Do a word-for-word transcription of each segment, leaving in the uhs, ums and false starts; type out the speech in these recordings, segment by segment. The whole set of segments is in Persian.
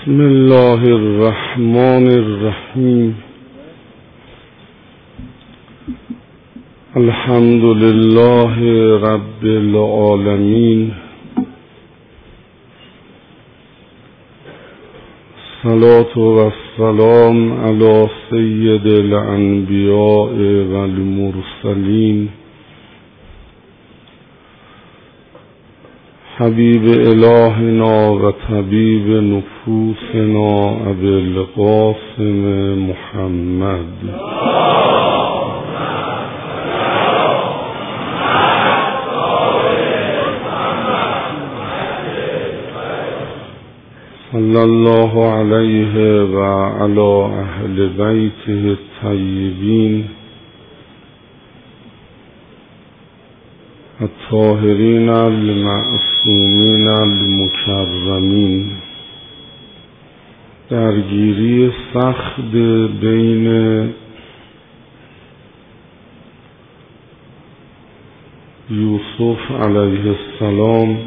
بسم الله الرحمن الرحیم. الحمد لله رب العالمین. الصلاة والسلام علی سید الانبیاء والمرسلین حبیب الهنا و طبیب نفوسنا ابی القاسم محمد صلی الله علیه و علی اهل بیته الطیبین الطاهرین المعصومین المکرمین. درگیری سخت بین یوسف علیه السلام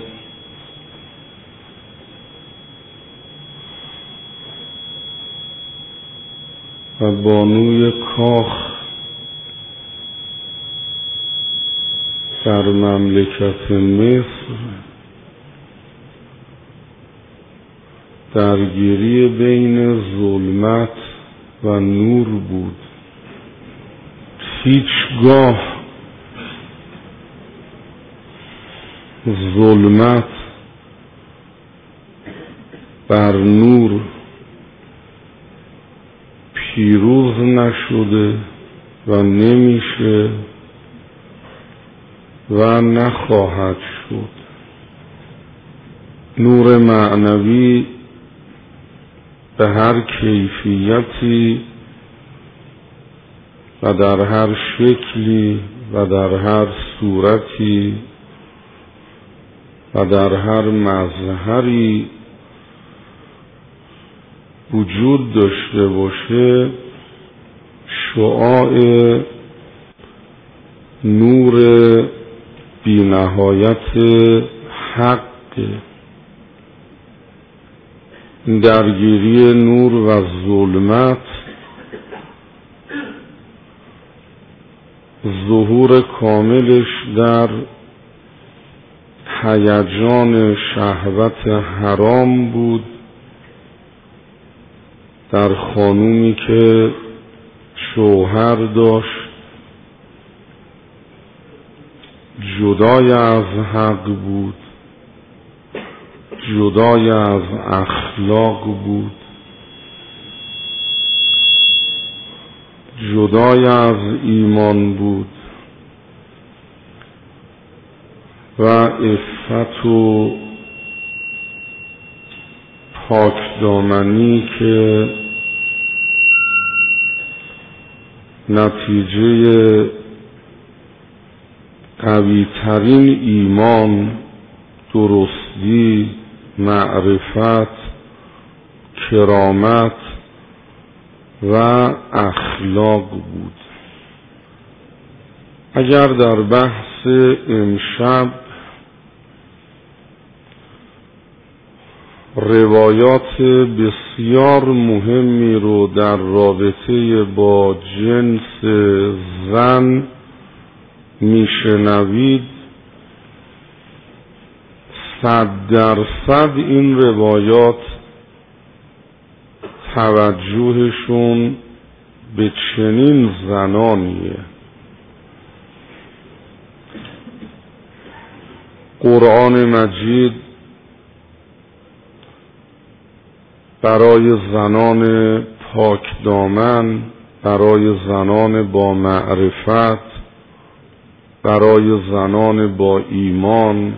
و بانوی کاخ در مملکت مصر، درگیری بین ظلمت و نور بود. هیچگاه ظلمت بر نور پیروز نشده و نمیشه و نخواهد شد. نور معنوی به هر کیفیتی و در هر شکلی و در هر صورتی و در هر مظهری وجود داشته باشه، شعاع نور بی نهایت حق. درگیری نور و ظلمت ظهور کاملش در هیجان شهوت حرام بود، در خانومی که شوهر داشت جدای از حق بود، جدای از اخلاق بود، جدای از ایمان بود و عفت و پاکدامنی که نتیجه قوی ترین ایمان، درستی، معرفت، کرامت و اخلاق بود. اگر در بحث امشب روایات بسیار مهمی رو در رابطه با جنس زن میشنوید، صد درصد این روایات توجهشون به چنین زنانیه. قرآن مجید برای زنان پاک دامن، برای زنان با معرفت، برای زنان با ایمان،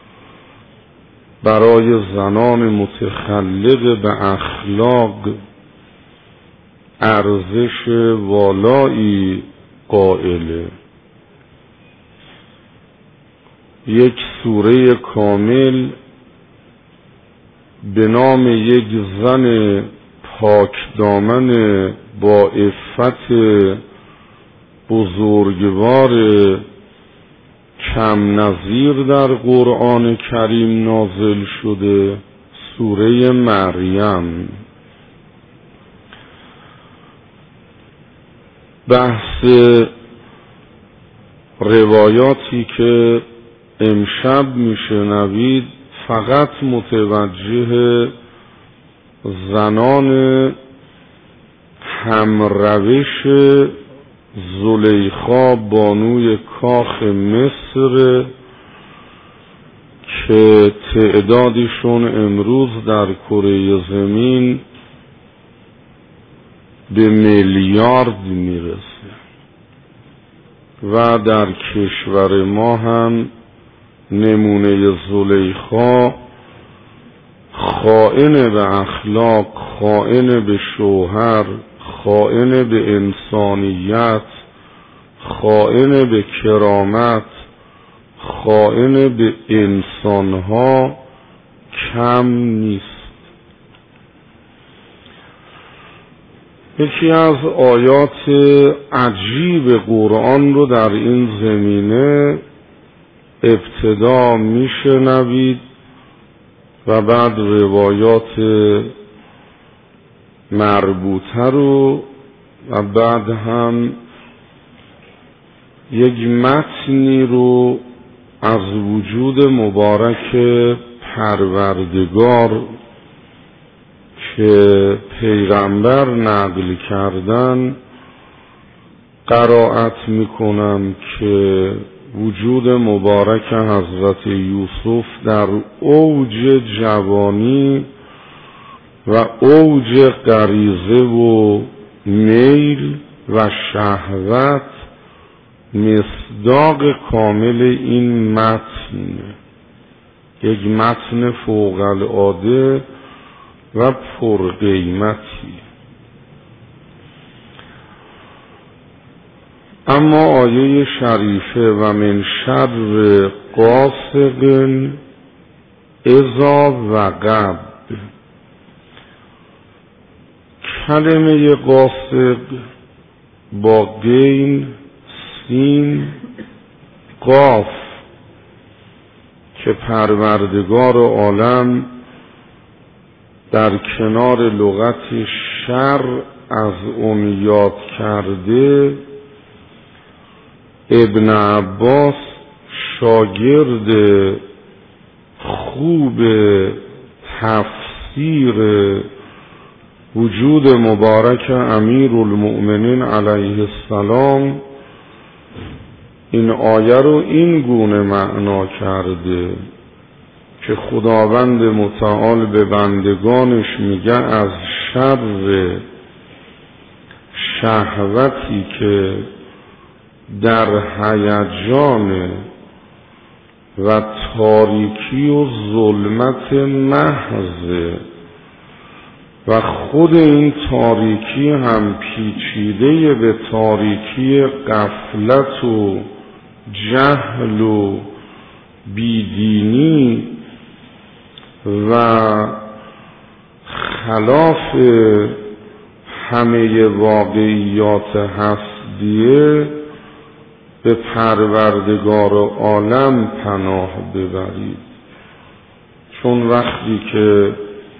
برای زنان متخلق به اخلاق ارزش والایی قائله. یک سوره کامل به نام یک زن پاک دامن با عفت بزرگوار کم نظیر در قرآن کریم نازل شده. سوره مریم. بحث روایاتی که امشب میشنوید فقط متوجه زنان همروش زلیخا بانوی کاخ مصر که تعدادشون امروز در کره زمین به میلیارد میرسه و در کشور ما هم نمونه زلیخا خائن به اخلاق، خائن به شوهر، خائن به انسانیت، خائن به کرامت، خائن به انسانها کم نیست. یکی از آیات عجیب قرآن رو در این زمینه ابتدا میشنوید و بعد روایات مربوطه رو و بعد هم یک متنی رو از وجود مبارک پروردگار که پیغمبر نقل کردن قرائت میکنم که وجود مبارک حضرت یوسف در اوج جوانی و اوج غریزه و میل و شهوت مصداق کامل این متن، یک متن فوق العاده و پرقیمتی. اما آیه شریفه و من شر غاسق اذا وقب، کلمه غاسق با غین سین قاف که پروردگار عالم در کنار لغت شر از اون یاد کرده، ابن عباس شاگرد خوب تفسیر وجود مبارک امیرالمؤمنین علیه السلام این آیه رو این گونه معنا کرده که خداوند متعال به بندگانش میگه از شر شهوتی که در هیجان و تاریکی و ظلمت محض و خود این تاریکی هم پیچیده به تاریکی غفلت و جهل و بیدینی و خلاف همه واقعیات هستیه به پروردگار عالم پناه ببرید. چون وقتی که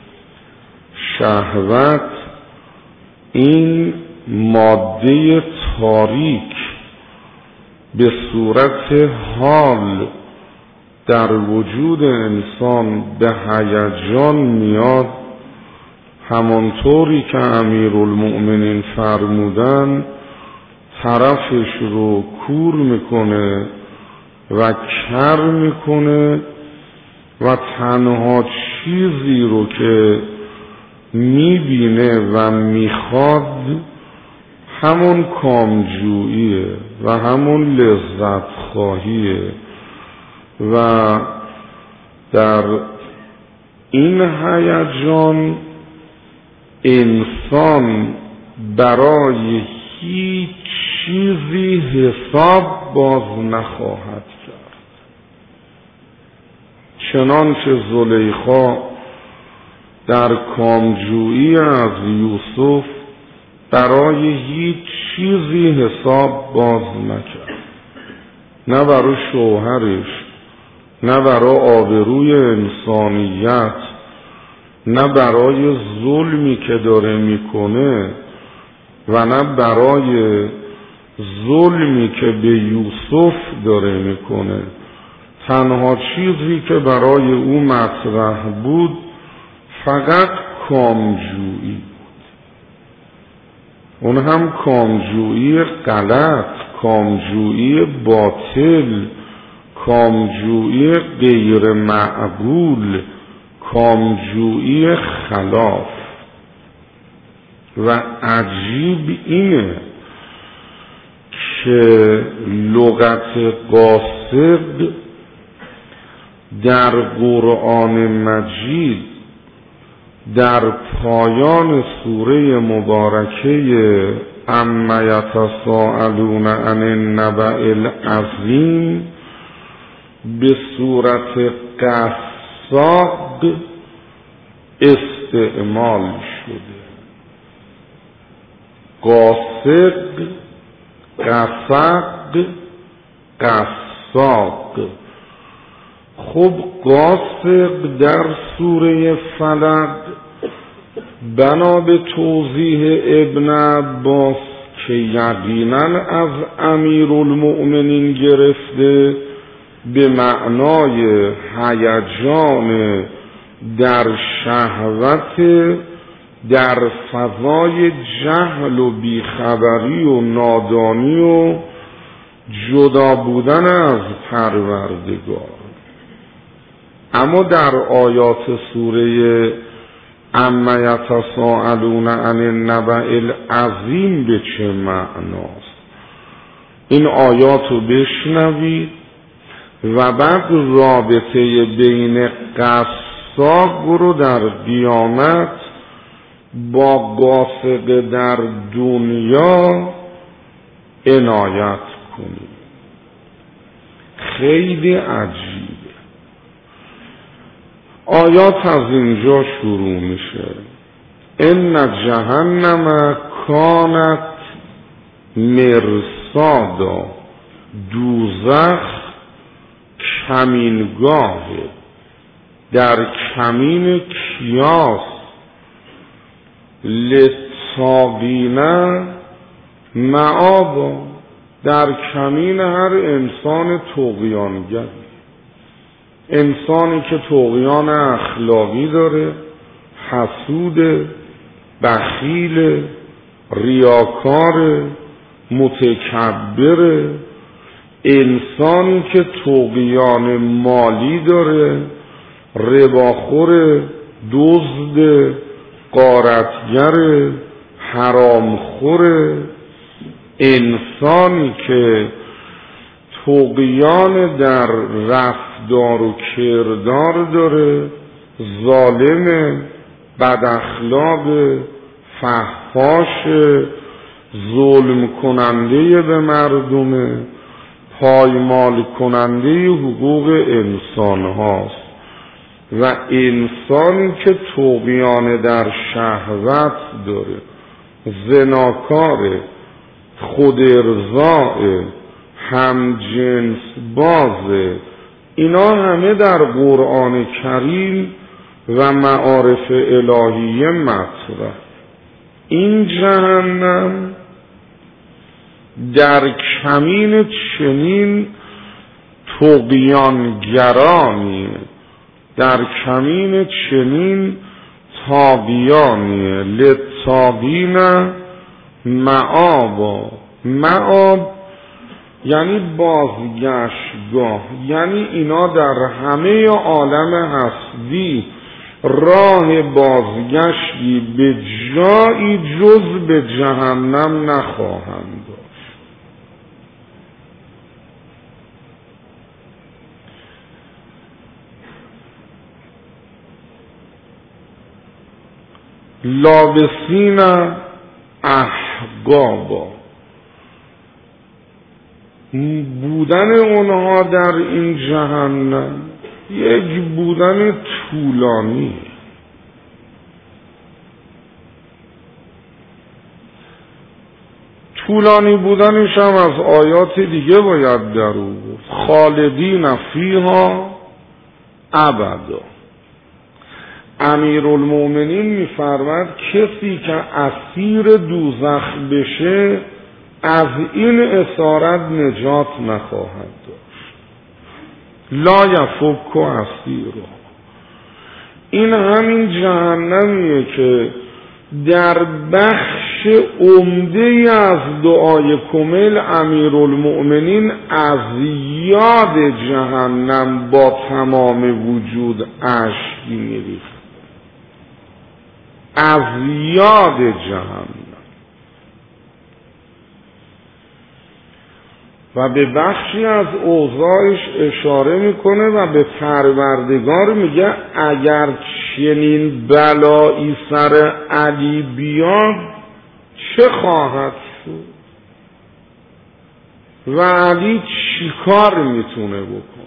شهوت این ماده تاریک به صورت حال در وجود انسان به هیجان میاد، همانطوری که امیرالمؤمنین فرمودن طرفش رو کور میکنه و کر میکنه و تنها چیزی رو که میبینه و میخواد همون کامجوییه و همون لذت خواهیه و در این هیجان انسان برای هیچ چیزی حساب باز نخواهد کرد. چنانچه زلیخا در کامجویی از یوسف برای هیچ چیزی حساب باز نکرد، نه برای شوهرش، نه برای آبروی انسانیت، نه برای ظلمی که داره میکنه و نه برای ظلمی که به یوسف داره میکنه. تنها چیزی که برای او مطرح بود فقط کامجویی بود. اون هم کامجویی غلط، کامجویی باطل، کامجویی غیر معقول، کامجویی خلاف. و عجیب اینه که لغت قاصد در قرآن مجید در پایان سوره مبارکه عما یتساءلون عن النبأ العظیم به صورت قصاق استعمال شده. قاصد، قصق، قصاق. خب قاصد در سوره فلق بنا به توضیح ابن عباس که یقینا از امیرالمؤمنین گرفته به معنای هیجان در شهوت، در فضای جهل و بیخبری و نادانی و جدا بودن از پروردگار. اما در آیات سوره عما یتساءلون عن النبأ العظیم به چه معناست؟ این آیات رو بشنوید و بعد رابطه بین قصاق رو در قیامت با قاصد در دنیا عنایت کنید. خیلی عجیبه. آیات از اینجا شروع میشه: ان جهنم کانت مرصادا، دوزخ کمینگاه، در کمین کیاس، للطاغین مآبا، در کمین هر انسان طغیانگر، انسانی که طغیان اخلاقی داره، حسود، بخیل، ریاکار، متکبر، انسانی که طغیان مالی داره، رباخور، دزد، غارتگر، حرامخور، انسانی که طغیان در رفتار و کردار داره، ظالم، بد اخلاق، فحاش، ظلم کننده به مردم، پایمال کننده حقوق انسان هاست. و انسانی که طغیان در شهوت داره، زناکاره، خودارضاء، همجنس بازه، اینا همه در قرآن کریم و معارف الهیه مطرح. این جهنم در کمین چنین طغیانگرانی، در کمین چنین طاغیانی، للطاغین مآبا. مآب یعنی بازگشتگاه، یعنی اینا در همه عالم هستی راه بازگشتی به جایی جز به جهنم نخواهند داشت. لابسین احقابا، بودن اونها در این جهنم یک بودن طولانی. طولانی بودنش هم از آیات دیگه باید در او بود: خالدین فیها ابدا. امیرالمومنین میفرماد کسی که اسیر دوزخ بشه از این اسارت نجات نخواهد داشت. لا یفک اسیره. این همین جهنمیه که در بخش عمده از دعای کمیل امیرالمؤمنین از یاد جهنم با تمام وجود اشک میریخت، از یاد جهنم، و به بخشی از اوضاعش اشاره میکنه و به پروردگار میگه اگر چنین بلایی سر علی بیاد چه خواهد شد و علی چی کار میتونه بکنه.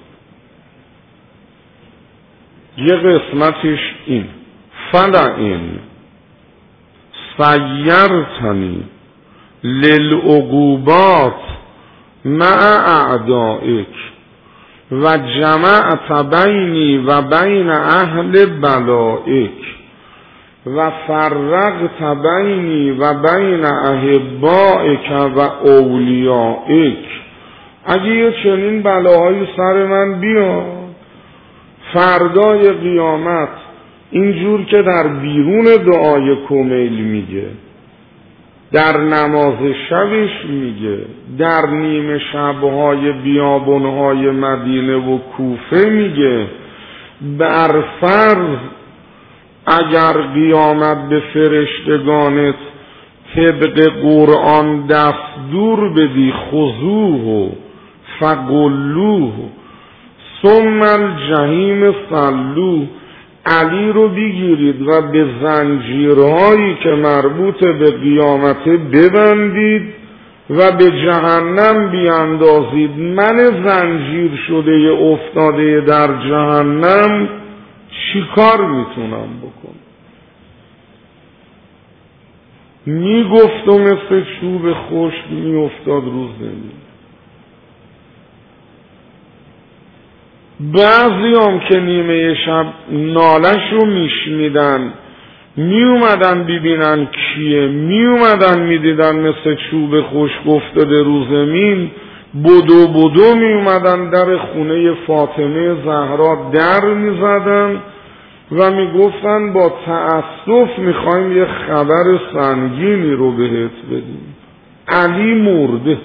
یه قسمتش این فلئن سیرتنی للعقوبات مع اعدائک و جمعت بینی و بین اهل بلائک و فرقت بینی و بین احبائک و اولیائک. اگه یه چنین بلاهایی سر من بیاد فردای قیامت، اینجور که در بیرون دعای کمیل میگه، در نماز شبش میگه، در نیمه شبهای بیابانهای مدینه و کوفه میگه، بر فرض اگر قیامت به فرشتگانت طبق قرآن دستور بدی خذوه فغلوه ثم الجحیم صلوه، علی رو بگیرید و به زنجیرهایی که مربوط به قیامت ببندید و به جهنم بیاندازید. من زنجیر شده افتاده در جهنم چی کار میتونم بکنم؟ میگفت و مثل چوب خشک میافتاد رو زمین. بعضی هم که نیمه شب نالش رو میشنیدن می اومدن ببینن کیه، می اومدن میدیدن مثل چوب خشک افتاده رو زمین، بدو بدو می اومدن در خونه فاطمه زهرا در می زدن و می گفتن با تأسف می خوایم یه خبر سنگینی رو بهت بدیم، علی مرده.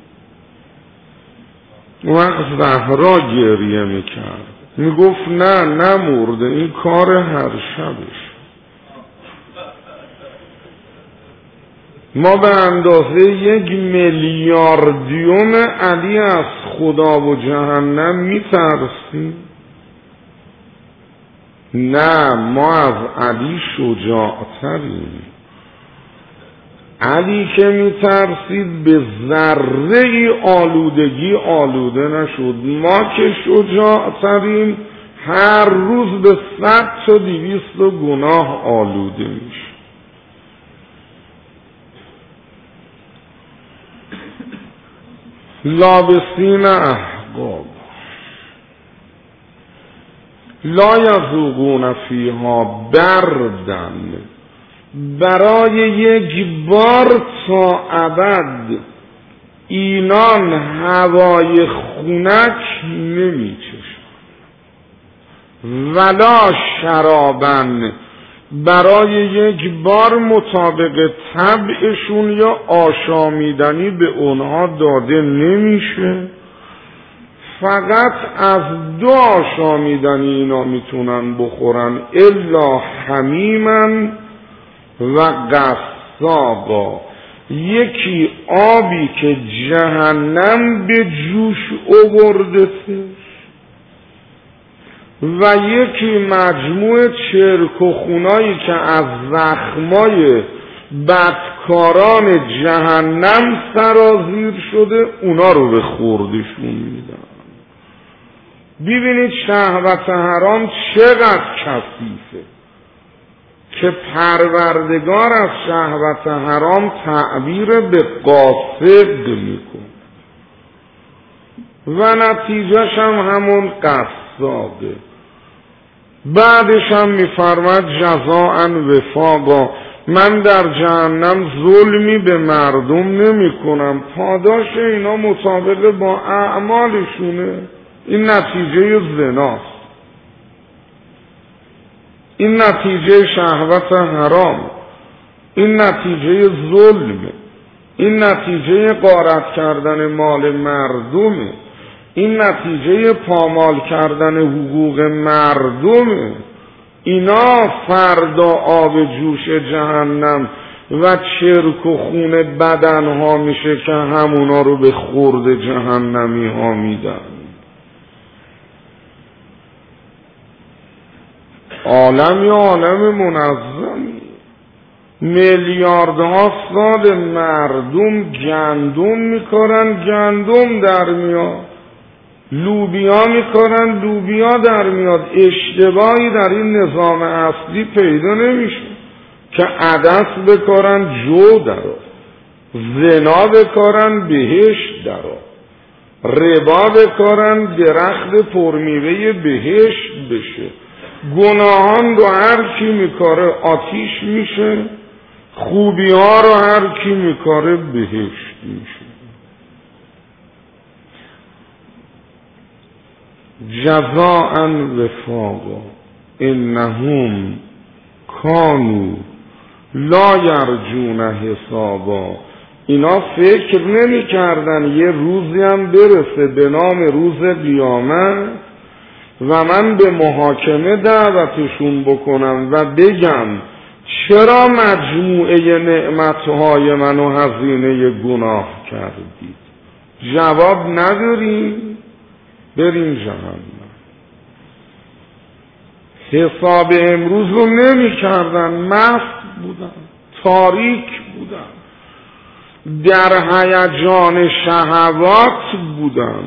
وقت زهرا گریه می کرد، می گفت نه نمرده، این کار هر شبش. ما به اندازه یک میلیاردیوم علی از خدا و جهنم می ترسیم؟ نه، ما از علی شجاعتریم. علی که می ترسید به ذره آلودگی آلوده نشد. ما که شجاعتریم هر روز به صد تا دویست و گناه آلوده میشه. لابسین احقاب لا یذوقون فیها بردن، برای یک بار تا ابد اینان هوای خنک نمی چشن، ولا شرابن، برای یک بار مطابق طبعشون یا آشامیدنی به اونها داده نمیشه. فقط از دو آشامیدنی اینا میتونن بخورن، الا حمیمن و قصاقا، یکی آبی که جهنم به جوش آورده و یکی مجموع چرک و خونایی که از زخمای بدکاران جهنم سرازیر شده اونا رو به خوردشون میدن. ببینید شهوت حرام چقدر کثیفه که پروردگار از شهوت حرام تعبیر به قاصد میکنه و نتیجهش هم همون قصاده. بعدش هم میفرماد جزاء وفاقا، من در جهنم ظلمی به مردم نمی کنم، پاداش اینا مطابق با اعمالشونه. این نتیجه زناست، این نتیجه شهوت حرام، این نتیجه ظلمه، این نتیجه غارت کردن مال مردمه، این نتیجه پامال کردن حقوق مردمه. اینا فردا آب جوش جهنم و چرک و خون بدنها میشه که همونا رو به خورد جهنمی ها میدن. عالم یا عالم منظمی، میلیاردها سال مردم گندم میکارن، گندم در میاد، لوبیا میکارن، لوبیا در میاد. اشتباهی در این نظام اصلی پیدا نمیشه که عدس بکارن جو درو، زنا بکارن بهشت درو، ربا بکارن درخت پرمیوه بهشت بشه. گناهان رو هر کی میکاره آتیش میشه، خوبی ها رو هر کی میکاره بهشت میشه. جزاء وفاقا انهم کانوا لا یرجون حسابا. اینا فکر نمی کردن یه روزی هم برسه به نام روز قیامت و من به محاکمه دعوتشون بکنم و بگم چرا مجموعه نعمتهای منو هزینه گناه کردید؟ جواب نداریم، بریم جهنم. حساب امروز رو نمی کردن، مست بودن، تاریک بودن، در هیجان شهوات بودن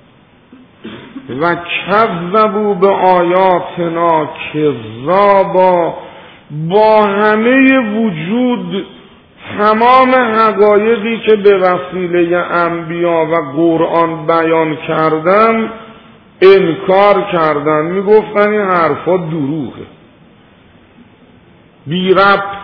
و کذبوا به آیاتنا کذابا. با همه وجود تمام حقایقی که به وسیله انبیا و قرآن بیان کردن انکار کردن، میگفتن این حرفا دروغه، بی ربط،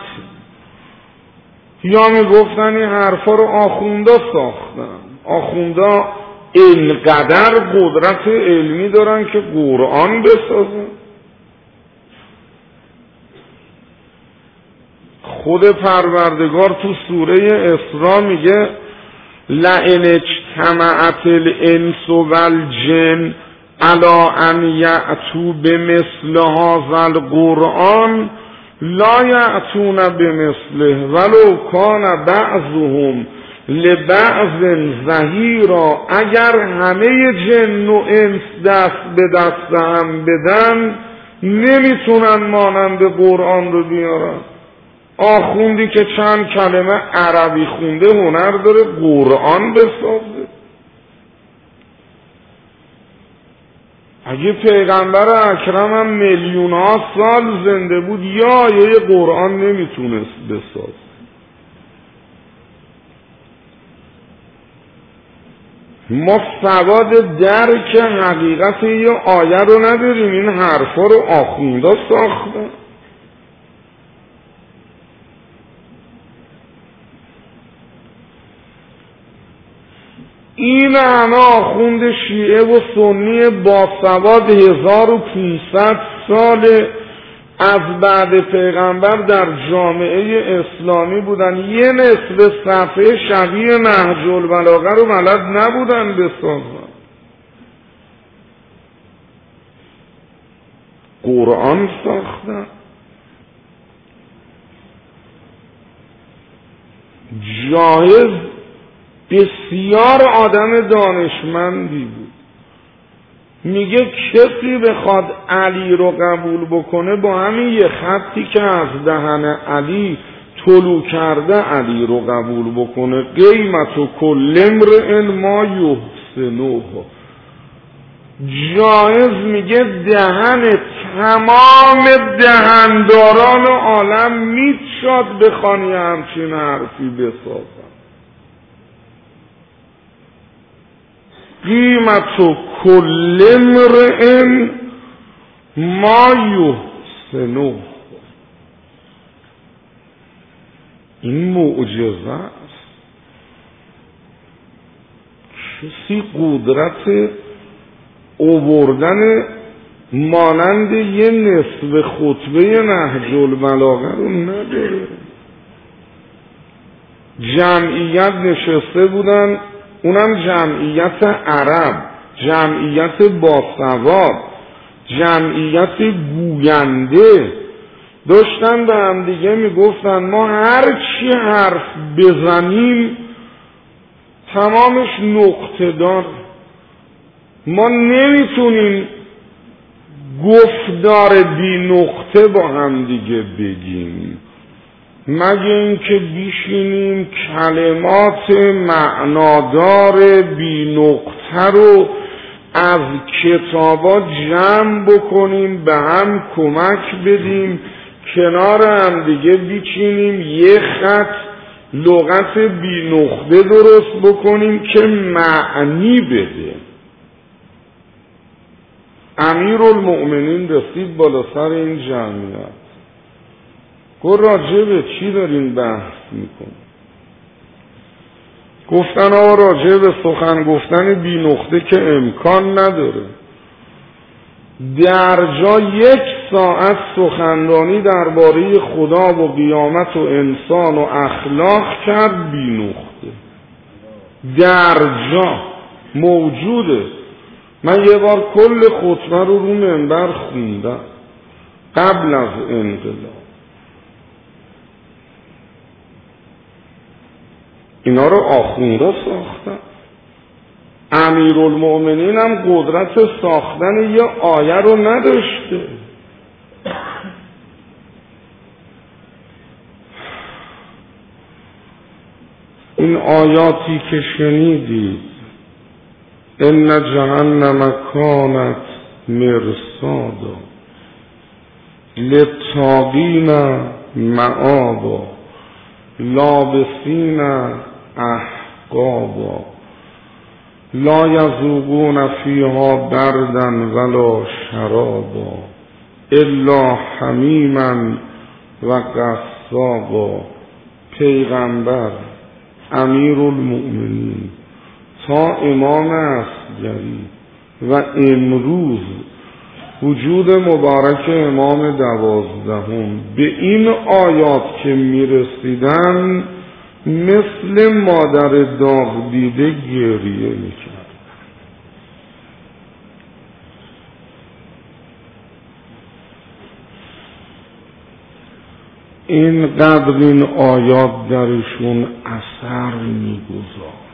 یا میگفتن این حرفا رو آخوندا ساختن. آخوندا اینقدر قدرت علمی دارن که قرآن بسازن. خود پروردگار تو سوره اسراء میگه لئن اجتمعت الانس والجن علی ان یأتوا بمثل هذا القرآن لا یأتون بمثله ولو کان بعضهم لبعض ظهیرا. اگر همه جن و انس دست به دست هم بدن نمیتونن مانند قرآن رو بیارن. آخوندی که چند کلمه عربی خونده هنر داره قرآن بسازه؟ اگه پیغمبر اکرم هم میلیون ها سال زنده بود یا یه قرآن نمیتونست بسازه. ما سواد درک حقیقت یه آیه رو نداریم، این حرفا رو آخوندا ساختن. این همه آخوند شیعه و سنی باسواد هزار و پونصد سال از بعد پیغمبر در جامعه اسلامی بودن، یه نصف صفحه شبیه نهج البلاغه رو بلد نبودن بسازن. قرآن ساختن. جاهز بسیار آدم دانشمندی بود. میگه کسی بخواد علی رو قبول بکنه با همین یه خطی که از دهن علی طلوع کرده علی رو قبول بکنه. قیمت و کل امرئ ما یحسنه. جایز میگه دهن تمام دهنداران عالم میشد بخوانی همچین حرفی بسازن. قیمت و کل امرئ ما یحسنو. این معجزه است. کسی قدرت آوردن مانند یه نصف خطبه نهج البلاغه رو نداره. جمعیت نشسته بودن، اونم جمعیت عرب، جمعیت باسواد، جمعیت گوینده، داشتن به هم دیگه میگفتن ما هر چی حرف بزنیم تمامش نقطه دار، ما نمیتونیم گفتار بی نقطه با هم دیگه بگیم، مگه اینکه بیشینیم کلمات معنادار بی نقطه رو از کتابا جمع بکنیم، به هم کمک بدیم، کنار هم دیگه بیچینیم، یه خط لغت بی نقطه درست بکنیم که معنی بده. امیرالمؤمنین رسید بالا سر این جمعیت، گفت راجع به چی دارین بحث میکنین؟ گفتن آقا راجع به سخن گفتن بی نقطه که امکان نداره. در جا یک ساعت سخنرانی درباره خدا و قیامت و انسان و اخلاق کرد بی نقطه. در جا موجوده. من یه بار کل خطبه رو رو منبر خوندم قبل از انقلاب. اینا رو آخوندا ساختن. امیرالمؤمنین هم قدرت ساختن یه آیه رو نداشته. این آیاتی که شنیدید، ان جهنم کانت مرصادا للطاغین مآبا لابسین احقابا لا یذوقون فیها بردا ولا شرابا الا حمیما و غساقا. پیغمبر امیرالمؤمنین تا امام اصغری و امروز وجود مبارک امام دوازدهم به این آیات که میرسیدن مثل مادر داغ دیده گریه میکرد. اینقدر این آیات درشون اثر میگذاشت.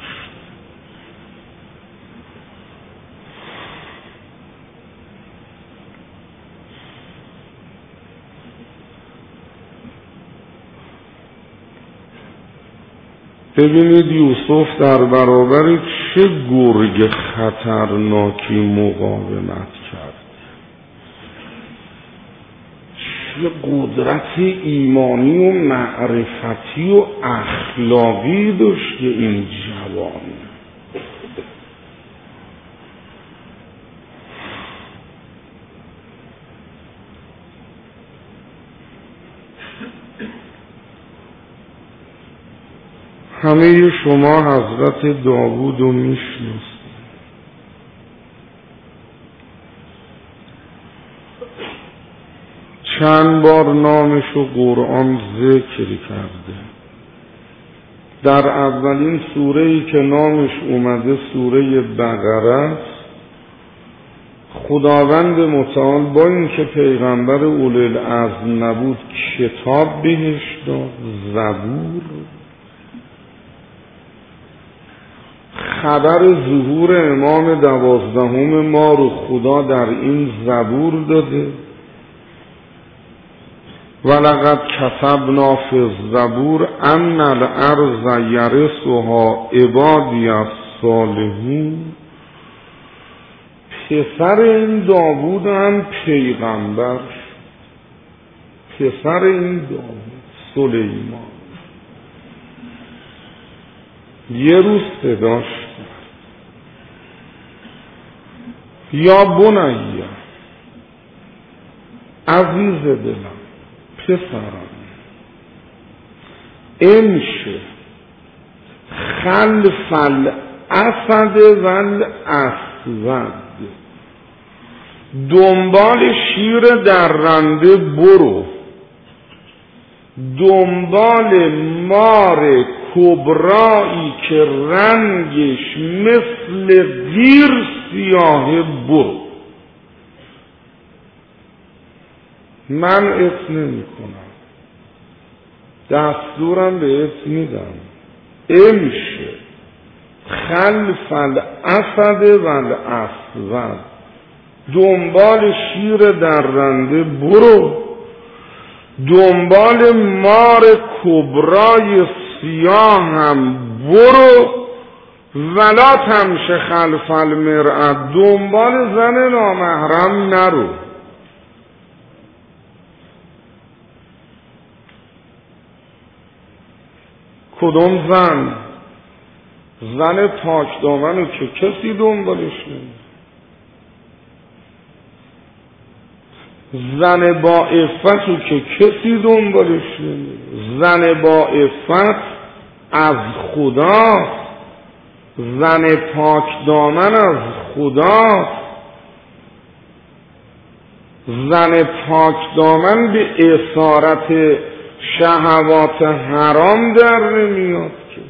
ببینید یوسف در برابر چه گرگ خطرناکی مقاومت کرد، چه قدرت ایمانی و معرفتی و اخلاقی داشت این جوان. همه شما حضرت داوود رو میشناسید. چند بار نامش رو قرآن ذکر کرده. در اولین سوره‌ای که نامش اومده سوره بقره است. خداوند متعال با اینکه پیغمبر اولوالعزم نبود کتاب بهش داد، زبور. خبر ظهور امام دوازدهم ما رو خدا در این زبور داده. ولقد کتبنا فی الزبور ان الارض یرثها عبادی الصالحون. پسر این داوود هم پیغمبر، پسر این داوود سلیمان. یه روز صداش یا بنیه عزیز دلم، پسرم، امشه خلف الاسد و الاسود، دنبال شیر درنده برو، دنبال مار کبرایی که رنگش مثل قیر سیاه برو. من ات نمی کنم، دستورم به ات میدم، امشه خلف الاسد و الاسود، دنبال شیر درنده برو، دنبال مار کبرای سیاه هم برو، ولا تمشه خلف المرأة، دنبال زن نامحرم نرو. کدوم زن؟ زن پاک دامنو که کسی دنبالش نمی، زن با عفتو که کسی دنبالش نمی، زن با عفت از خدا، زن پاک دامن از خدا، زن پاک دامن به اسارت شهوات حرام در نمیاد که.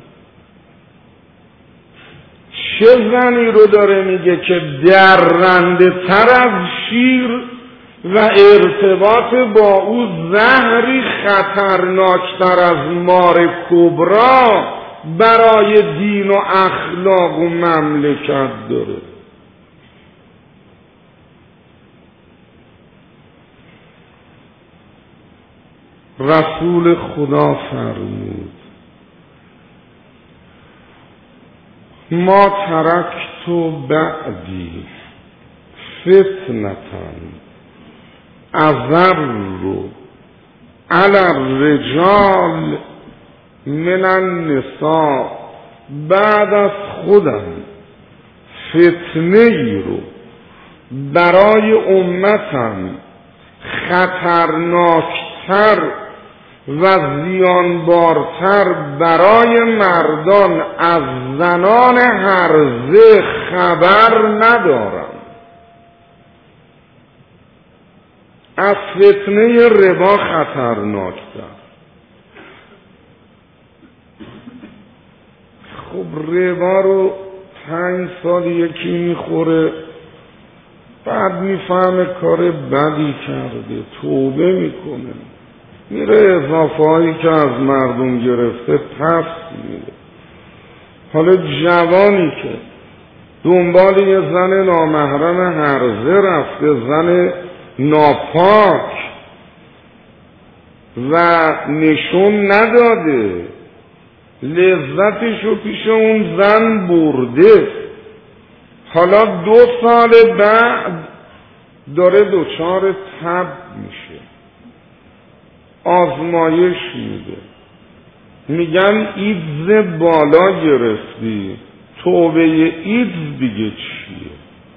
چه زنی رو داره میگه که درنده تر از شیر و ارتباط با او زهری خطرناکتر از مار کبرا برای دین و اخلاق و مملکت داره. رسول خدا فرمود ما ترکت بعدی فتنة اضر علی الرجال من النساء، بعد از خودم فتنه ای رو برای امتم خطرناکتر و زیانبارتر برای مردان از زنان هرزه خبر ندارم. از فتنه ربا خطرناکتر. خب ربا رو پنج سال یکی میخوره، بعد میفهمه کار بدی کرده، توبه میکنه، میره اضافه هایی که از مردم گرفته پس میده. حالا جوانی که دنبال یه زن نامحرم هرزه رفته، زن ناپاک و نشون نداده، لذتشو پیش اون زن برده، حالا دو سال بعد داره دچار تب میشه، آزمایش میده، میگن ایدز بالا گرفتی، توبه ایدز دیگه چیه؟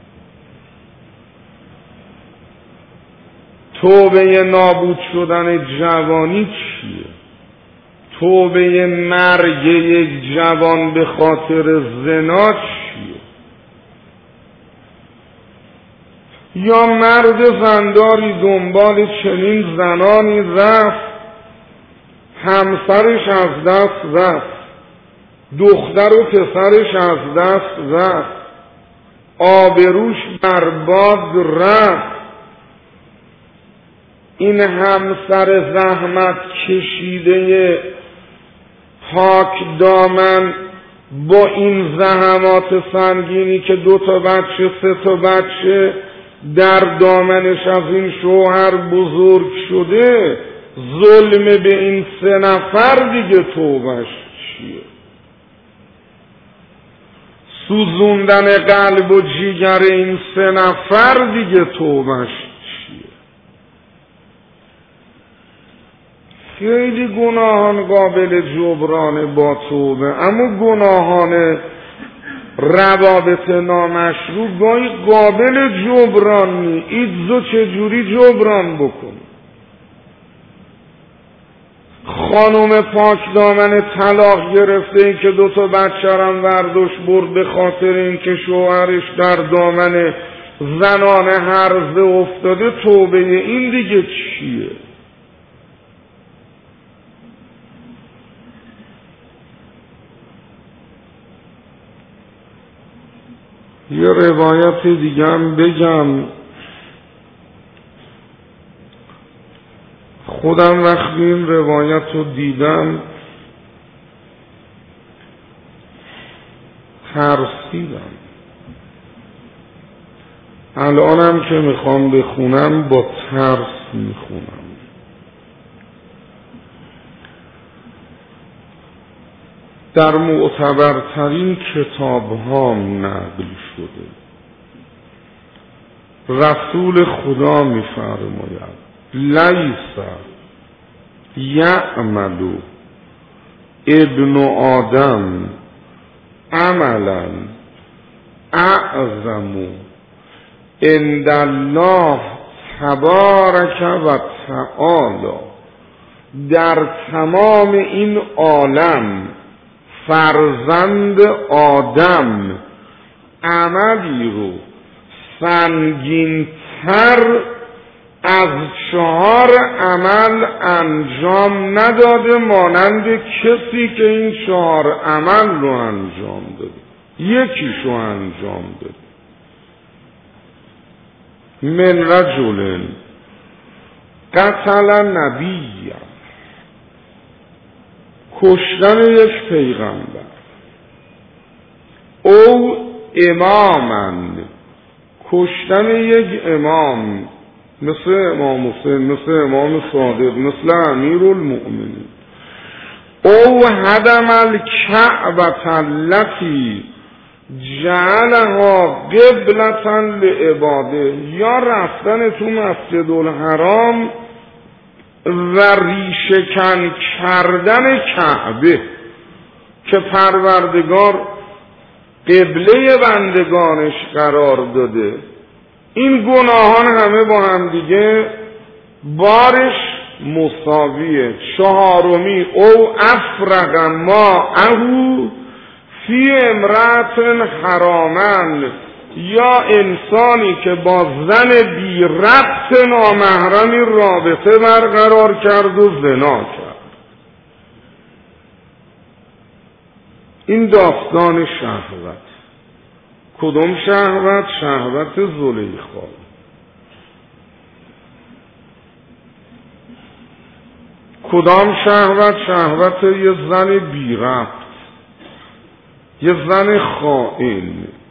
توبه نابود شدن جوانی چیه؟ توبه مرگ یک جوان به خاطر زنا چیه؟ یا مرد زنداری دنبال چنین زنانی رفت، همسرش از دست رفت، دختر و پسرش از دست رفت، آبروش برباد رفت، این همسر زحمت کشیده پاک دامن با این زحمات سنگینی که دو تا بچه سه تا بچه در دامنش از این شوهر بزرگ شده، ظلم به این سه نفر دیگه توبش چیه؟ سوزوندن قلب و جیگر این سه نفر دیگه توبش چیه؟ خیلی گناهان قابل جبران با توبه، اما گناهان روابط نامشروع گاهی قابل جبران نی. ایدزو چجوری جبران بکن؟ خانم پاک دامن طلاق گرفته این که دوتا بچه‌رم برداشت برد به خاطر این که شوهرش در دامن زنان هرزه افتاده، توبه این دیگه چیه؟ یه روایت دیگه هم بگم. خودم وقتی این روایت رو دیدم ترسیدم. الانم که میخوام بخونم با ترس میخونم. در معتبرترین کتاب ها نقل شده. رسول خدا میفرماید لیس یعمل ابن آدم عملا اعظم عند الله تبارک و تعالی. در تمام این عالم فرزند آدم عملی رو سنگین‌تر از چهار عمل انجام نداده مانند کسی که این چهار عمل رو انجام داده، یکیشو انجام داده. من رجل قتل نبی، کشتن یک پیغمبر، او امامن، کشتن یک امام مثل امام حسین، مثل امام صادق، مثل امیرالمؤمنین، او هدم الکعبة التي جعلها قبلة لعباده، یا رفتن تو مسجد الحرام و ریشه‌کن کردن کعبه که پروردگار قبله بندگانش قرار داده. این گناهان همه با هم دیگه بارش مساویه. چهارمی او افرغ ماءه فی امرأة حرامن، یا انسانی که با زن بی ربط نامحرمی رابطه برقرار کرد و زنا کرد. این داستان شهوت. کدوم شهوت؟ شهوت زلیخا. کدام شهوت؟ شهوت یه زن بی ربط، یه زن خائن.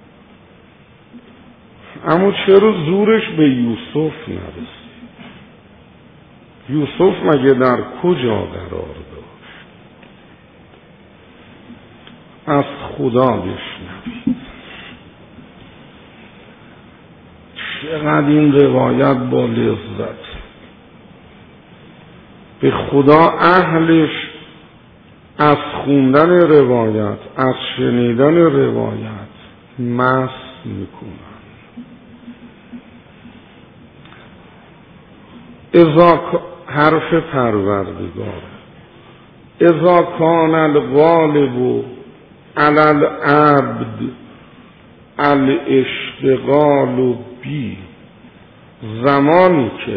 اما چرا زورش به یوسف نرسید؟ یوسف مگه در کجا قرار داشت؟ از خدا بشنوید. چقدر این روایت با لذت. به خدا اهلش از خوندن روایت، از شنیدن روایت مست میکنن. اذا حرف پروردگار اذا کان الغالب علی العبد الاشتغال بی، زمانی که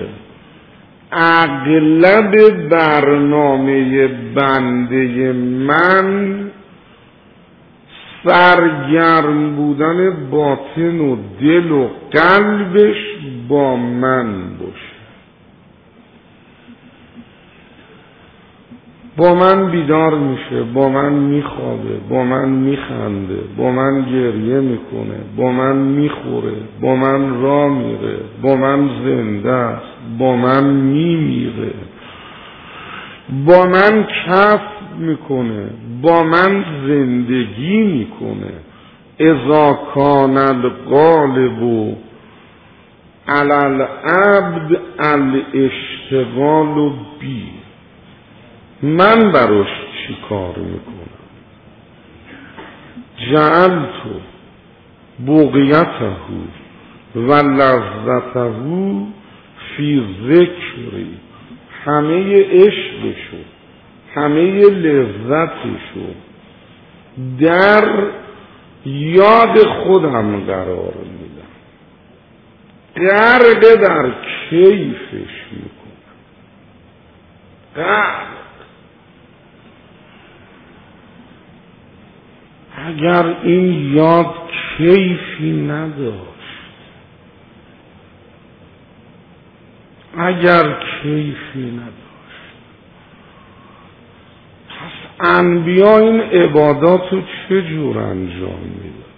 اغلب برنامه بنده من سرگرم بودن باطن و دل و قلبش با من باشه، با من بیدار میشه، با من میخوابه، با من میخنده، با من گریه میکنه، با من میخوره، با من راه میره، با من زنده است، با من میمیره، با من کسب میکنه، با من زندگی میکنه. اذا کان الغالب علی العبد الاشتغال بی، من براش چی کار میکنم؟ جعلت بغیته و لذته فی ذکری، همه عشقشو، همه لذتشو در یاد خودم قرار میدم، غرق در کیفش میکنم. غرق. اگر این یاد کیفی نداشت، اگر کیفی نداشت، پس انبیا این عبادات رو چجور انجام میدن؟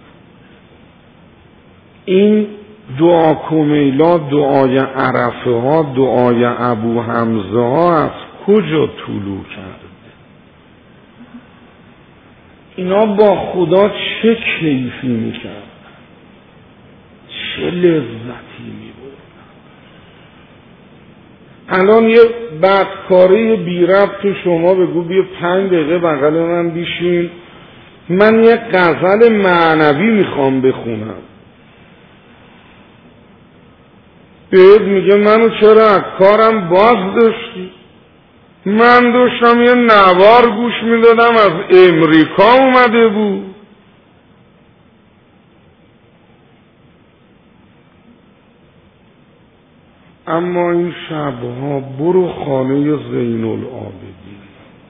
این دعا کمیلا، دعای عرفه ها، دعای ابو حمزه ها از کجا طلوع کرد؟ اینا با خدا چه کیفی میکرد؟ چه لذتی میبردن؟ الان یه بدکاری بی ربط تو شما بگو بیا پنج دقیقه بغل من بیشین، من یه غزل معنوی میخوام بخونم، بهت میگه منو چرا از کارم باز داشتی؟ من داشتم یه نوار گوش میدادم از امریکا اومده بود. اما این شبها برو خانه زین العابدین،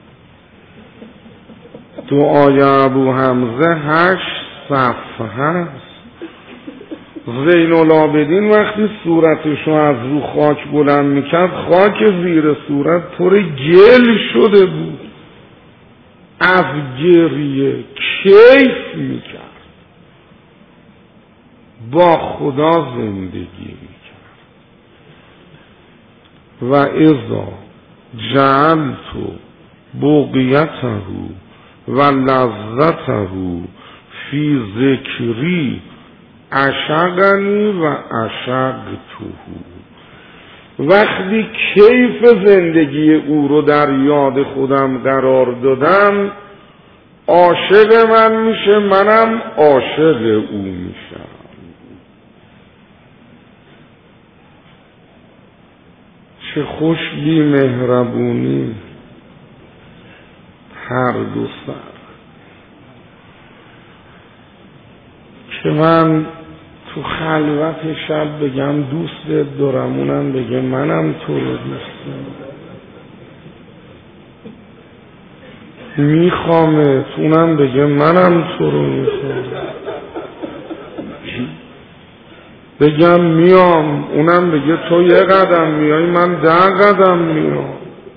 دعای ابو حمزه هشت صفحه هست. زین العابدین وقتی صورتشو از رو خاک بلند میکرد، خاک زیر صورت پر گل شده بود، از گریه کیف میکرد، با خدا زندگی میکرد. و اذا جعلت بقیته و لذته فی ذکری عشقنی و عشقته، وقتی کیف زندگی او رو در یاد خودم قرار دادم، عاشق من میشه، منم عاشق او میشم. چه خوش بی مهربونی هر دو سر، که من تو خلوت شب بگم دوست دارم، اونم بگه منم تو رو دوست دارم، میخوامت، اونم بگه منم تو رو میخوام، بگم میام، اونم بگه تو یه قدم میای من ده قدم میام.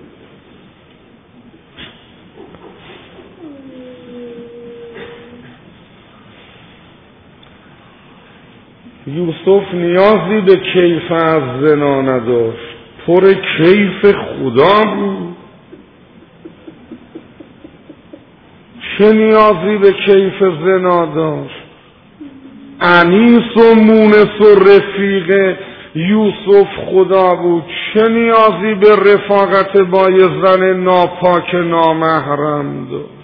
یوسف نیازی به کیف از زنا نداشت، پر کیف خدا بود. چه نیازی به کیف زنا داشت؟ انیس و مونس و رفیق یوسف خدا بود. چه نیازی به رفاقت با یه زن ناپاک نامحرم داشت؟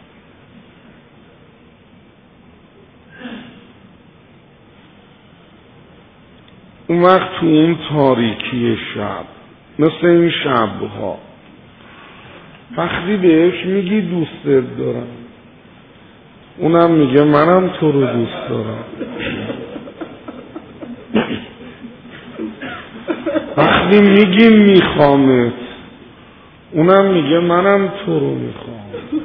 اون وقت تو اون تاریکی شب، مثل این شبها، وقتی بهش میگی دوستت دارم، اونم میگه منم تو رو دوست دارم. وقتی میگی میخوامت، اونم میگه منم تو رو میخوام.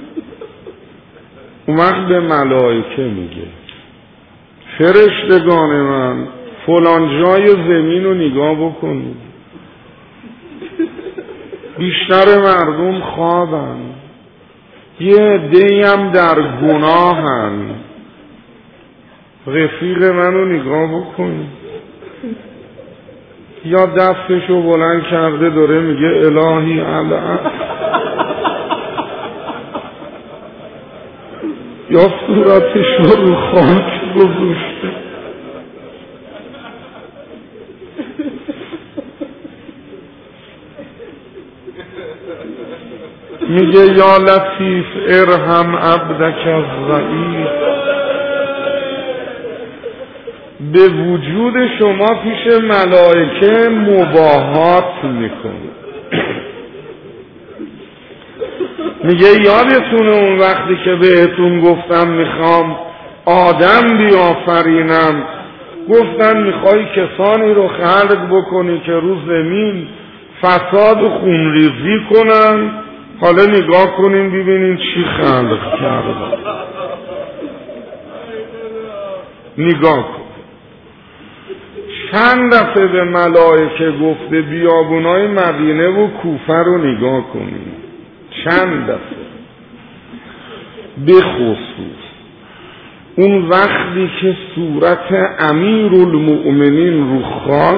اون وقت به ملائکه میگه فرشتگان من فلان جای زمین رو نگاه بکنید، بیشتر مردم خوابن، یه عده‌ای هم در گناهن، رفیق منو نگاه بکنید. یا دستشو بلند کرده داره میگه الهی الان، یا صورتشو رو خاک گذاشته. میگه یا لطیف ارحم عبدک الضعیف. به وجود شما پیش ملائکه مباهات میکنه. میگه یادتونه اون وقتی که بهتون گفتم میخوام آدم بیافرینم، گفتن میخوای کسانی رو خلق بکنی که رو زمین فساد و خونریزی کنن. حالا نگاه کنین ببینین چی خلق کرده. نگاه کن، چند دفعه به ملائکه گفته بیابونای مدینه و کوفه رو نگاه کنین، چند دفعه. به خصوص اون وقتی که صورت امیرالمؤمنین رو خاک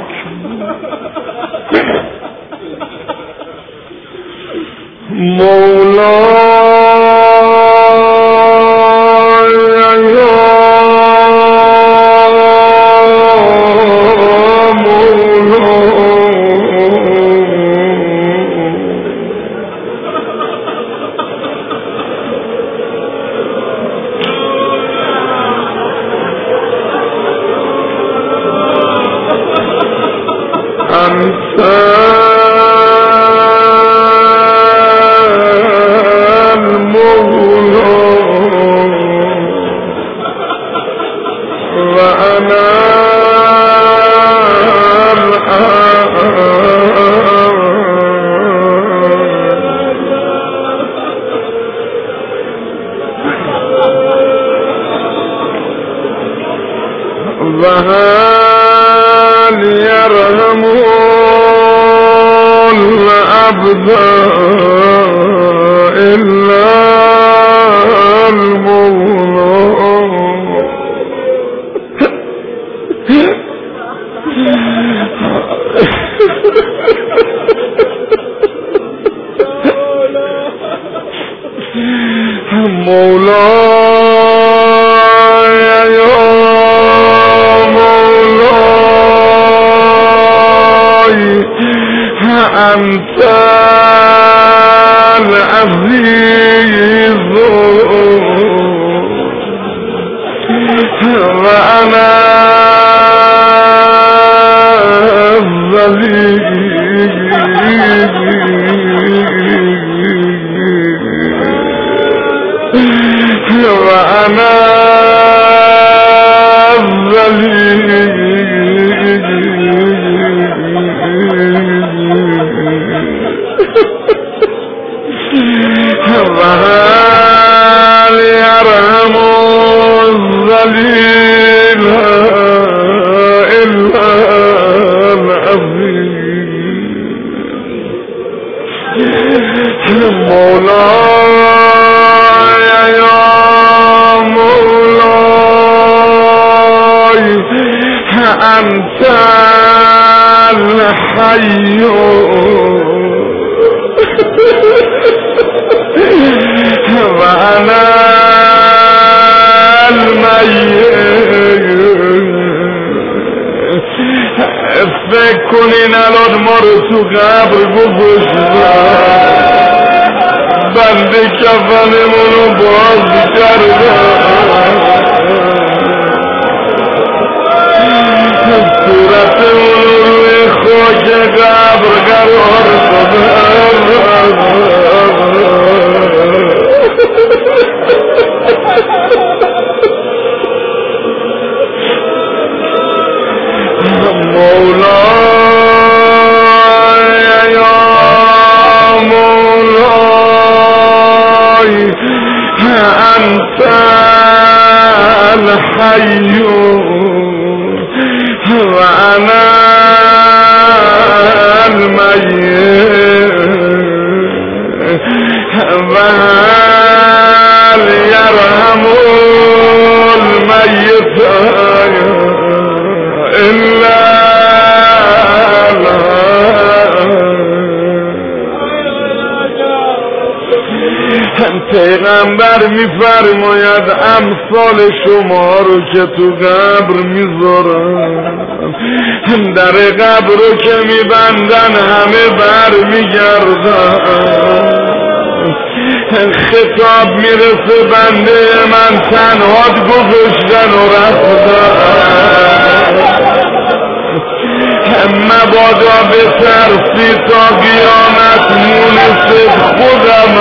پیغمبر میفرماید امثال شما رو که تو قبر میذارن، در قبر رو که میبندن همه بر میگردن. خطاب میرسه بنده من تنهات گذاشتن و رفتن، مبادا به ترسی تا قیامت مونس خودم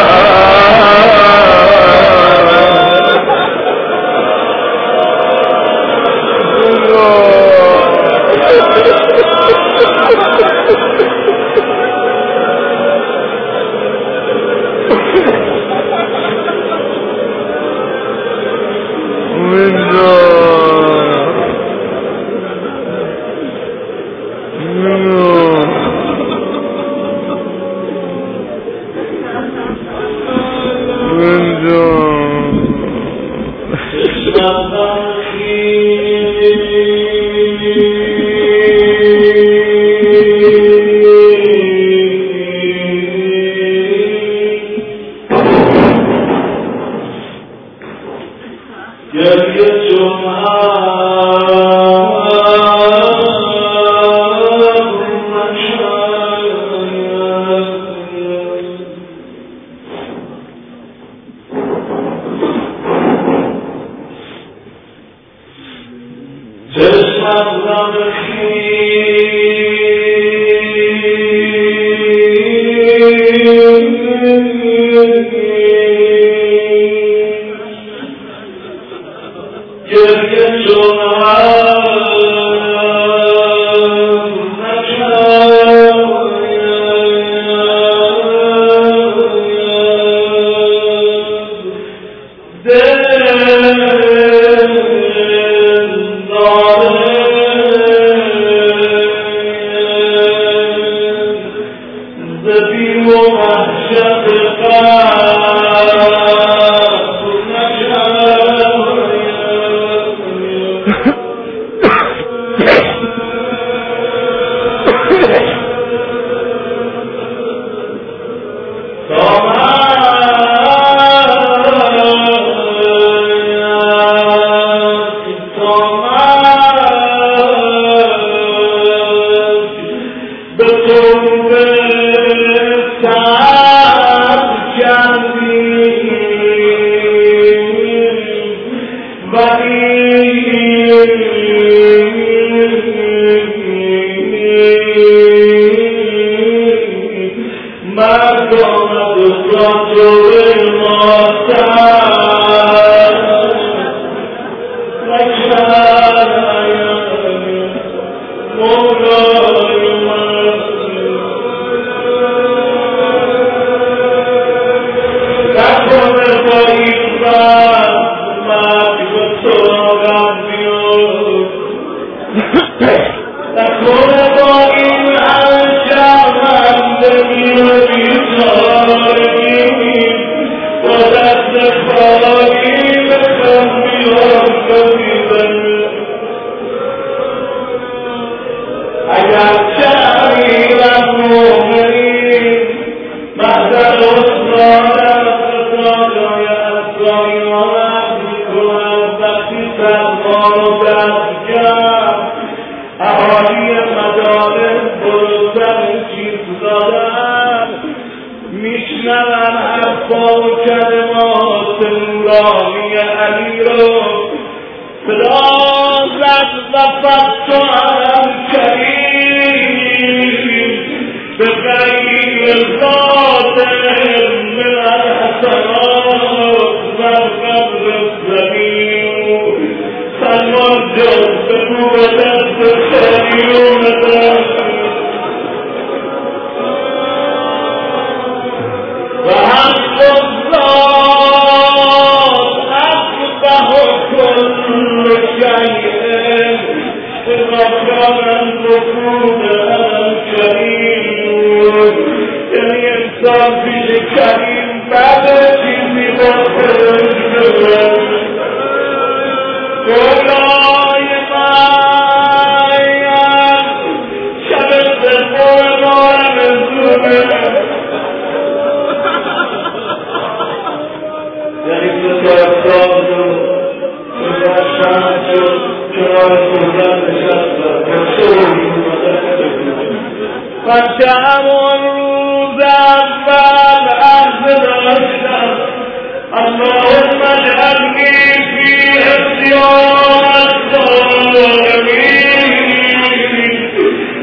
اللهم اجعلني في اختيار الظالمين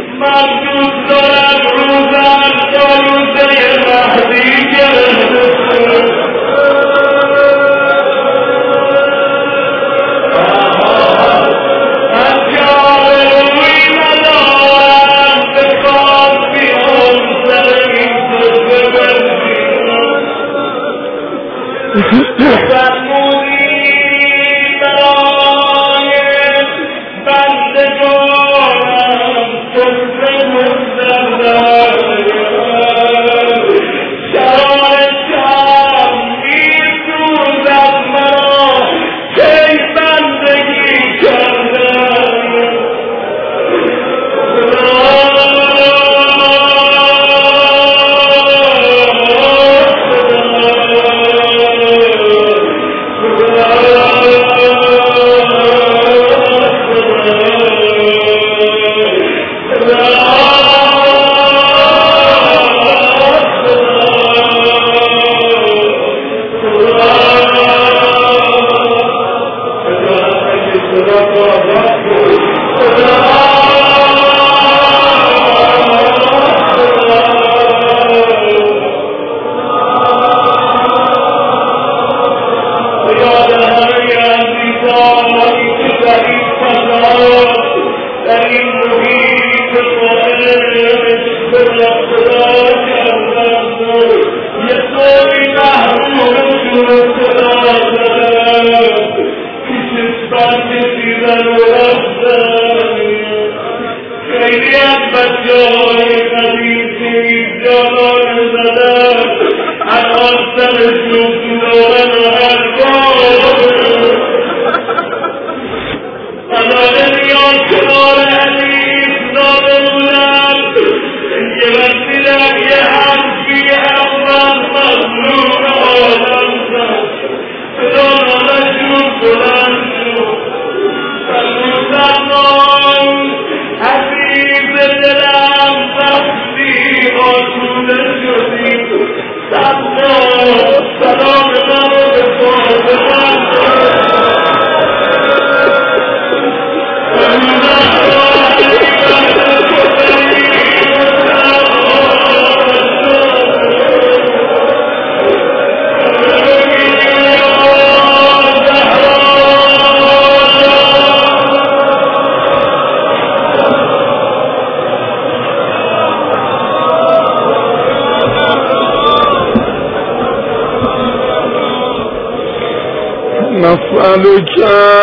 نسألك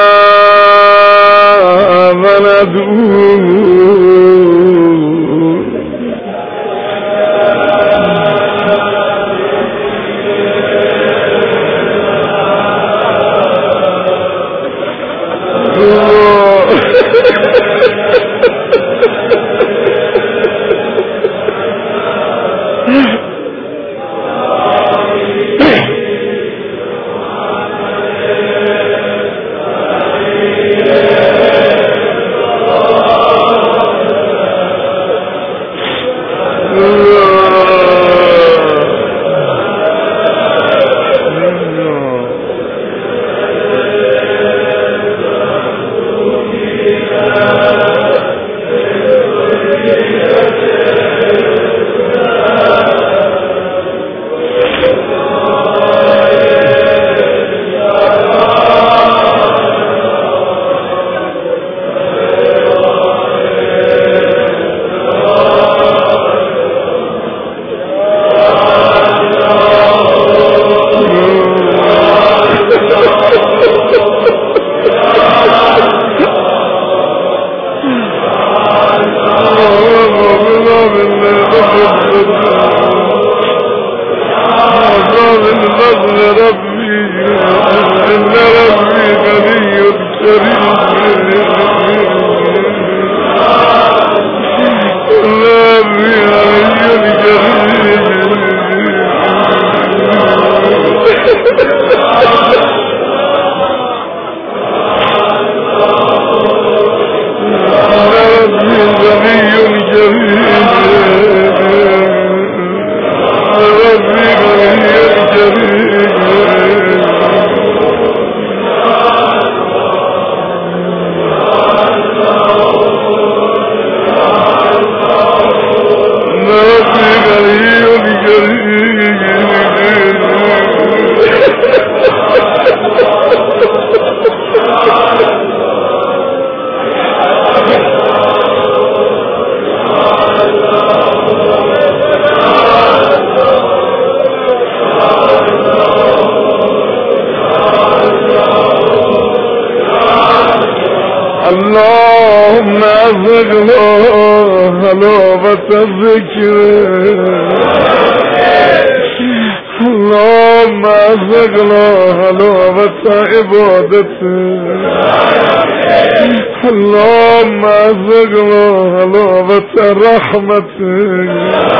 وندعوك اللهم ازغنا حلاوة الذكر اللهم ازغنا حلاوة عبادتك اللهم ازغنا حلاوة رحمتك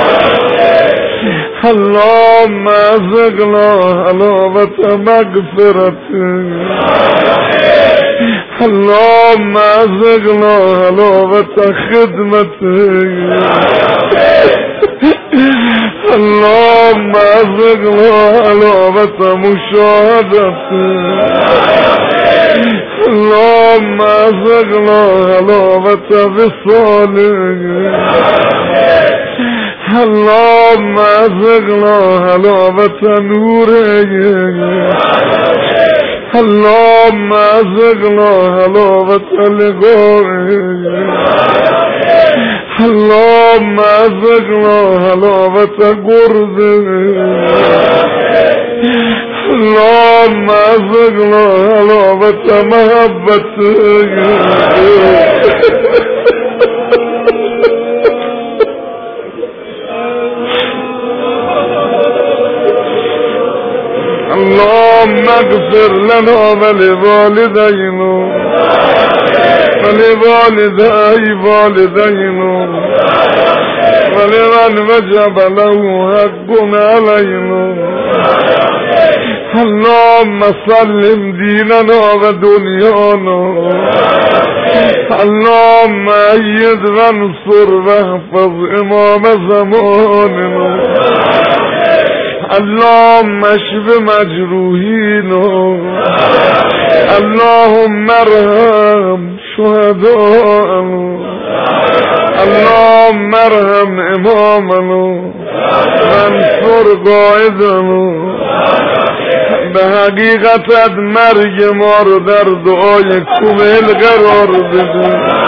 اللهم ازغنا حلاوة مغفرتك اللهم ازغنا حلاوة خدمتك اللهم ازغنا حلاوة مشاهدتك اللهم ازغنا حلاوة وصالك اللهم ازغنا حلاوة نورك اللهم ازغنا حلاوة لقائك اللهم ازغنا حلاوة قربك اللهم ازغنا حلاوة محبتك اللهم اغفر لنا ولوالدينا ولوالدي والدينا ولمن وجب له حق علينا اللهم سلم ديننا ودنيانا اللهم أيد وانصر واحفظ إمام زماننا اللهم اشف مجروحينا اللهم ارحم شهداءنا اللهم ارحم امامنا وانصر قائدنا به حقیقت مرگ ما رو در دعای کمیل قرار بده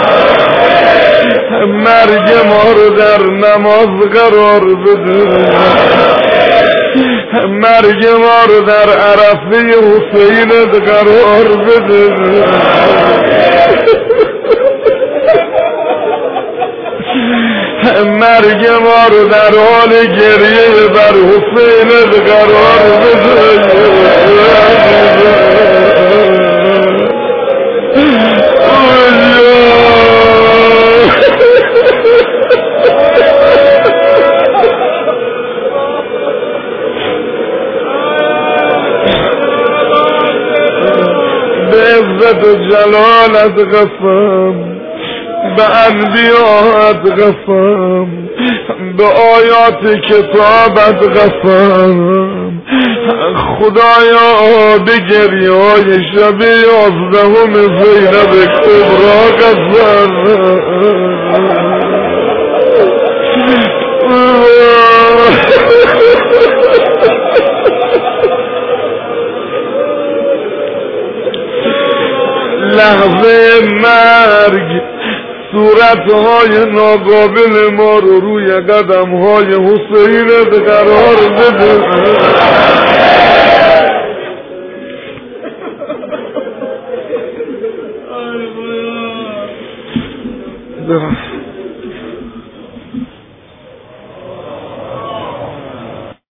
مرگ ما رو در نماز قرار بده مرگ ما رو در عرفه حسینت قرار بده مرگ ما رو در حال گریه بر حسینت قرار بده عزت و جلالت قسم به انبیاءت قسم به آیات کتابت قسم خدایا به گریه های شب یازدهم زینب کبرا قسم لحظه مرگ صورتهای ناقابل ما رو روی قدمهای حسینت قرار بده